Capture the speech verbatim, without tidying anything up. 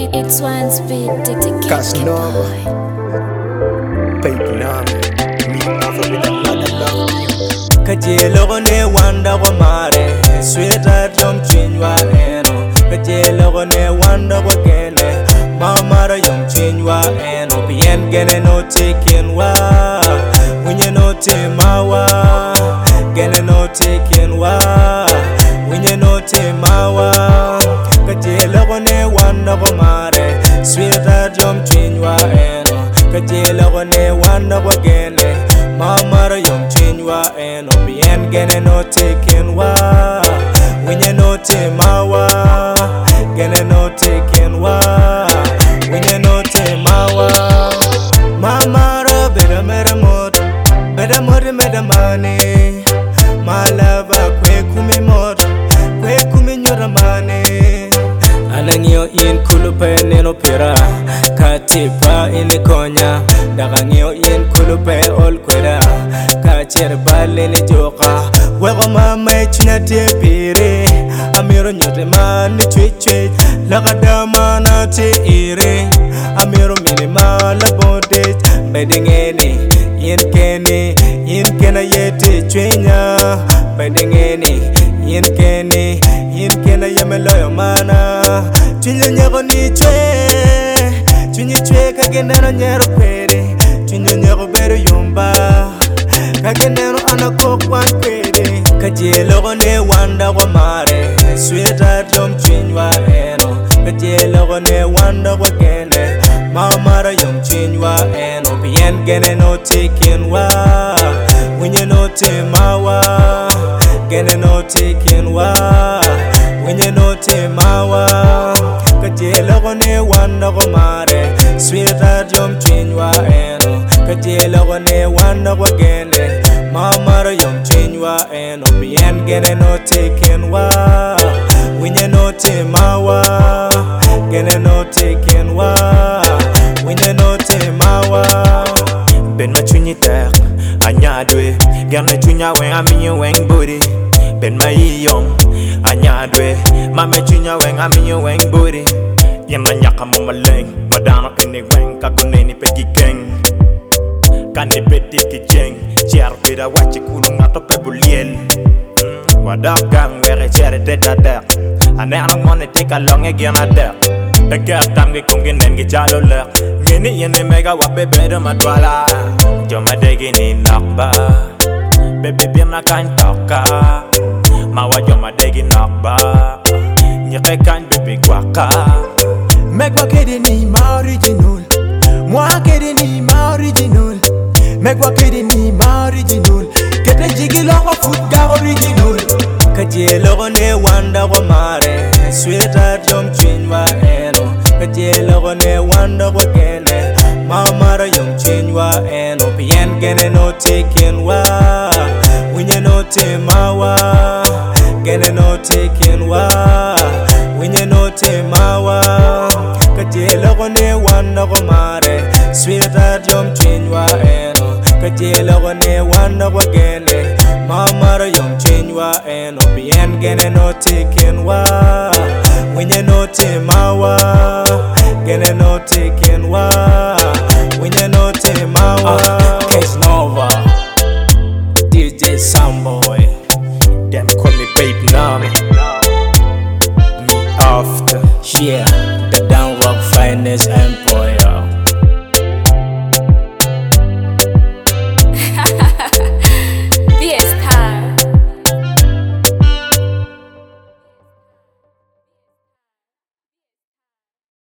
It's one speed to get Casanova, baby name, me love with another love you. Kajelo ne wanda wa mare, sweetheart yom chinwa eno. Kajelo ne wanda wa kene, mamara yom chinwa eno. Bien gene no taking wa, unye no te mawa, gene no taking wa, unye no te mawa. Kajelo ne wanda wa mare, sweetheart yom chinwa eno. Kajelo ne wanda wa kene, mamara yom chinwa eno. Bien gene no taking wa, unye no te mawa, gene no taking wa, unye no te mawa. Mamara better better more, better more better money. My lover kwe kumi more, kwe kumi nyora money. Anangyo in kulupe neno pira, katipa ini konya. Dagangyo in kulupe ol kwera, kacher bale ni joka. Wego mama chunya te pire, amiro nyote mani chwe chwe. Lagadama na te ire, amiro minima la bondage. Bedingeni, yin keni, yin kena yete chwenya. Bedingeni, yin keni, yin kena yemeloyo mana. Chunye nyego ni chwe, chunye chwe kagenero nyero kwere. Chunye nyego beru yumba, kagenero anakokwan kwere. Kajelo ne wanda wa mare, sweetheart yom chinwa eno. Kajelo ne wanda wa kene, mamara yom chinwa eno. Bien gene no taking wa, unye no te mawa, gene no taking wa, unye no te mawa. Kajelo ne wanda wa mare, sweetheart yom chinwa eno. Kajelo ne wanda wa kene, mamara yom chinwa eno. Bien gene no taking wa, unye no te mawa, gene no taking wa, unye no te mawa. Ben ma chunyi tak, anyadwe. Gana chunya wen aminyo wen booty. Ben ma iyom, anyadwe. Mame chunya wen aminyo wen booty. Yema nyaka mo maleng, madana kene wen kakone ni peki keng. Kane beti ki jeng, cher peda wachi kulu ngato pe buliel. Wadak gang were cher deda dek. Ane anak mone take along again a dek. The girl tam ge kongin en ge jalo lek. Ngini yene mega wape bedo madwala. Joma degi ni nakba, baby birna kan toka. Mawa joma degi nakba, nyeke kan baby kwaka. Megwa kede ni ma original, mwa kede ni ma original. Megwa kede ni ma original, kete jigi logo foot ga original. Kajelo ne wanda wa mare, sweetheart yom chinwa eno. Kajelo ne wanda wa kene, mamara yom chinwa eno. Bien gene no taking wa, unye no te mawa, gene no taking wa, unye no te mawa. Kajelo ne wanda wa mare, sweetheart yom chinwa eno. Kajelo ne wanda wa kene, mamara yom chinwa eno. Bien gene no taking wa, unye no te mawa, gene no taking wa, unye no te mawa. Casanova, D J Samboy. Them call me Baby Name. Me after. Yeah, the down rock finest empire.